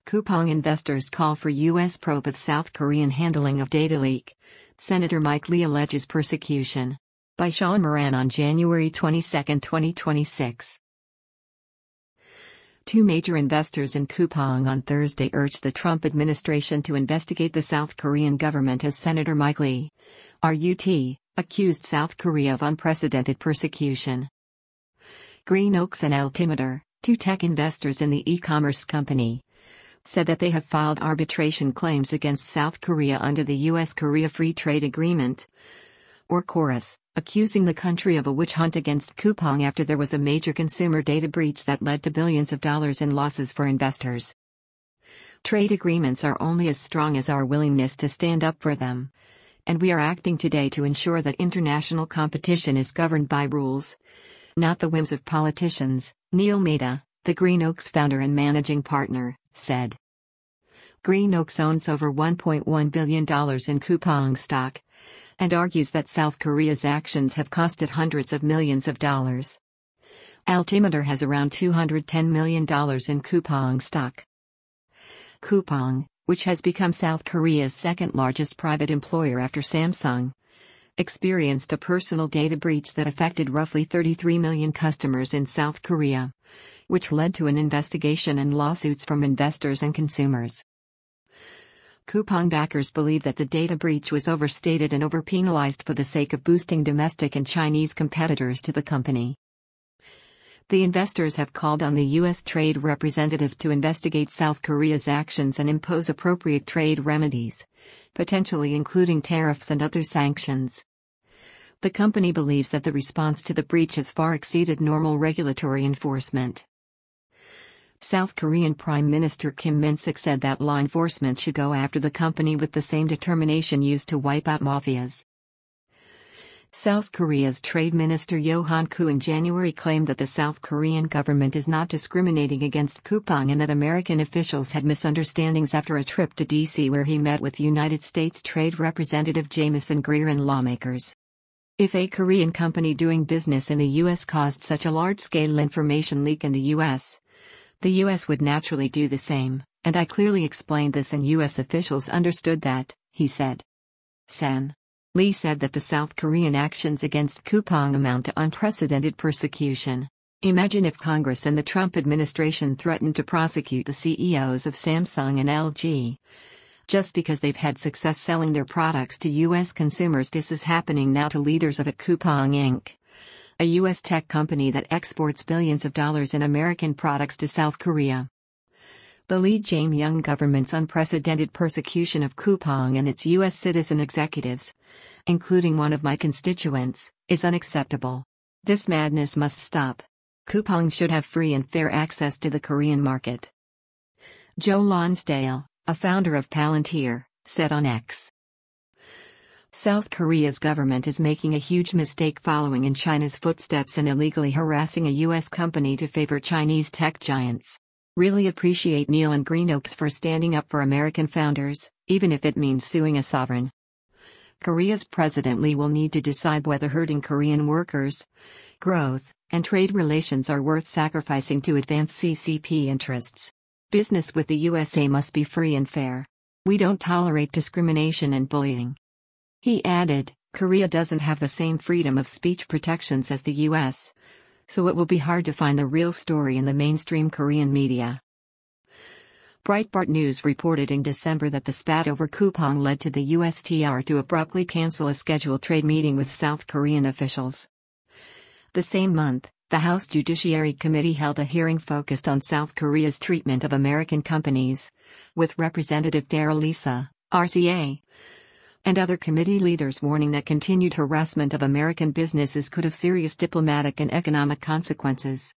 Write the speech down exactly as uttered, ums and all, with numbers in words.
Coupang investors call for U S probe of South Korean handling of data leak. Senator Mike Lee alleges persecution. By Sean Moran on January twenty-second, twenty twenty-six. Two major investors in Coupang on Thursday urged the Trump administration to investigate the South Korean government as Senator Mike Lee, R U T, accused South Korea of unprecedented persecution. Green Oaks and Altimeter, two tech investors in the e-commerce company, said that they have filed arbitration claims against South Korea under the U S-Korea Free Trade Agreement, or KORUS, accusing the country of a witch hunt against Coupang after there was a major consumer data breach that led to billions of dollars in losses for investors. Trade agreements are only as strong as our willingness to stand up for them, and we are acting today to ensure that international competition is governed by rules, not the whims of politicians, Neil Mehta, the Green Oaks founder and managing partner, said. Green Oaks owns over one point one billion dollars in Coupang stock, and argues that South Korea's actions have costed hundreds of millions of dollars. Altimeter has around two hundred ten million dollars in Coupang stock. Coupang, which has become South Korea's second-largest private employer after Samsung, experienced a personal data breach that affected roughly thirty-three million customers in South Korea, which led to an investigation and lawsuits from investors and consumers. Coupang backers believe that the data breach was overstated and overpenalized for the sake of boosting domestic and Chinese competitors to the company. The investors have called on the U S Trade Representative to investigate South Korea's actions and impose appropriate trade remedies, potentially including tariffs and other sanctions. The company believes that the response to the breach has far exceeded normal regulatory enforcement. South Korean Prime Minister Kim Min-sik said that law enforcement should go after the company with the same determination used to wipe out mafias. South Korea's Trade Minister Yo Han-koo in January claimed that the South Korean government is not discriminating against Coupang and that American officials had misunderstandings after a trip to D C where he met with United States Trade Representative Jamieson Greer and lawmakers. If a Korean company doing business in the U S caused such a large-scale information leak in the U S, the U S would naturally do the same, and I clearly explained this and U S officials understood that, he said. San Lee said that the South Korean actions against Coupang amount to unprecedented persecution. Imagine if Congress and the Trump administration threatened to prosecute the C E Os of Samsung and L G, just because they've had success selling their products to U S consumers. This is happening now to leaders of it. Coupang Incorporated, a U S tech company that exports billions of dollars in American products to South Korea. The Lee Jae-myung government's unprecedented persecution of Coupang and its U S citizen executives, including one of my constituents, is unacceptable. This madness must stop. Coupang should have free and fair access to the Korean market. Joe Lonsdale, a founder of Palantir, said on X. South Korea's government is making a huge mistake following in China's footsteps and illegally harassing a U S company to favor Chinese tech giants. Really appreciate Neil and Green Oaks for standing up for American founders, even if it means suing a sovereign. Korea's President Lee will need to decide whether hurting Korean workers, growth, and trade relations are worth sacrificing to advance C C P interests. Business with the U S A must be free and fair. We don't tolerate discrimination and bullying. He added, Korea doesn't have the same freedom of speech protections as the U S, so it will be hard to find the real story in the mainstream Korean media. Breitbart News reported in December that the spat over Coupang led to the U S T R to abruptly cancel a scheduled trade meeting with South Korean officials. The same month, the House Judiciary Committee held a hearing focused on South Korea's treatment of American companies, with Representative Darrell Issa, R C A, and other committee leaders warning that continued harassment of American businesses could have serious diplomatic and economic consequences.